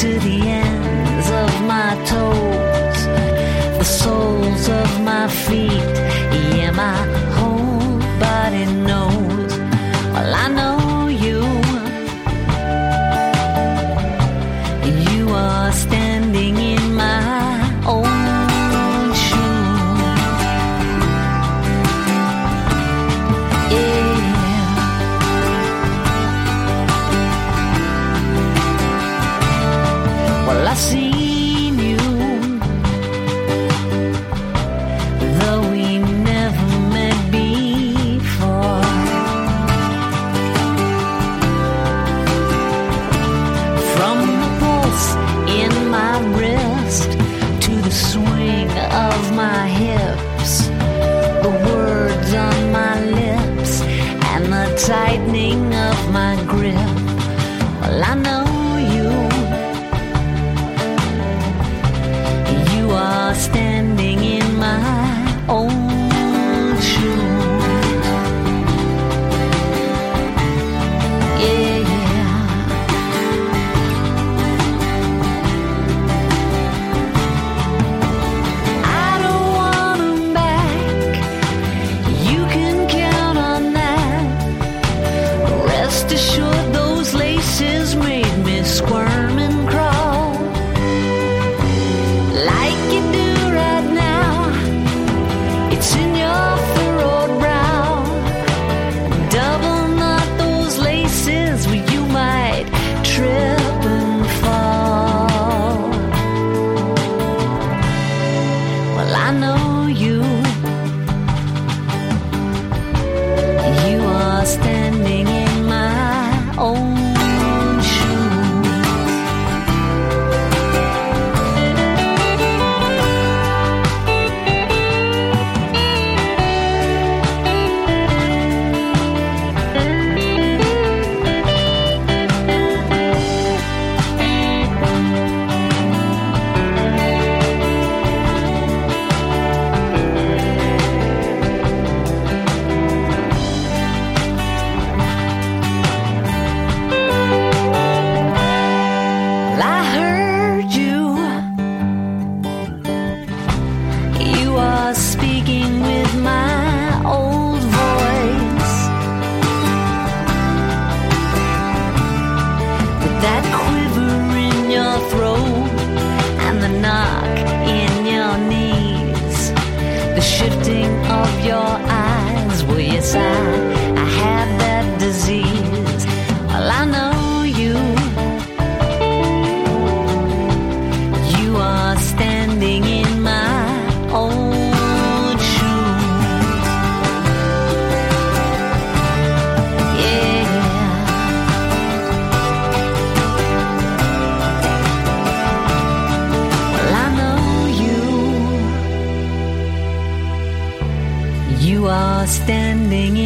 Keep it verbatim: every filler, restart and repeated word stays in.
to the ends of my toes, the soles of my feet. Yeah, my whole body knows. Well, I know you. You are standing in my own shoes. Yeah. Well, I seen you, though we never met before. From the pulse in my wrist to the swing of my hips, the words on my lips and the tightening of my grip. Well, I know you. You are standing in my own shoes. Yeah. I don't want 'em back. You can count on that. Rest assured those laces made me squirm and crawl. Like you do right now, it's in your furrowed brow. Double knot those laces where you might trip and fall. Well, I know you. You are standing in my own shoes. Well, I heard you. You are speaking with my old voice, with that quiver in your throat and the knock in your knees, the shifting of your eyes. Well, yes, I, I have that disease. Well, I know you. You are standing in my own shoes. Yeah. Well, I know you. You are standing